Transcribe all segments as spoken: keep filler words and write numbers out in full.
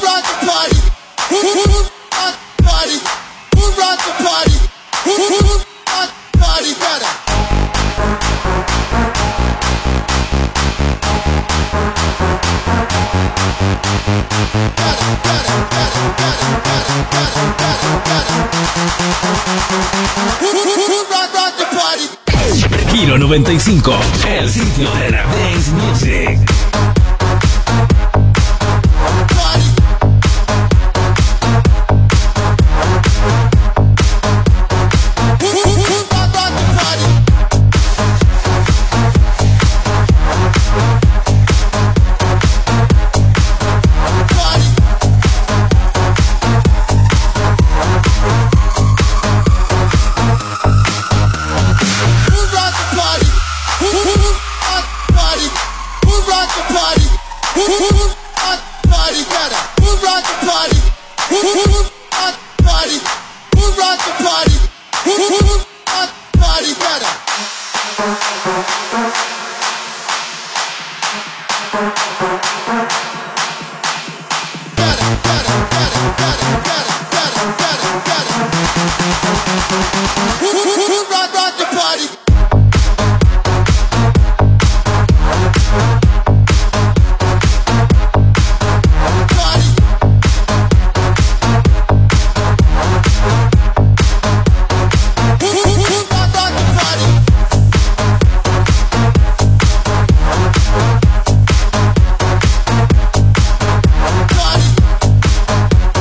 rock the party? Who, who, who rock the party? Who rock the party? Who, who, who rock the party better? Giro noventa y cinco, el sitio de la dance music.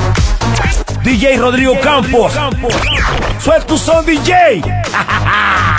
D J Rodrigo Campos, suelta tu son D J.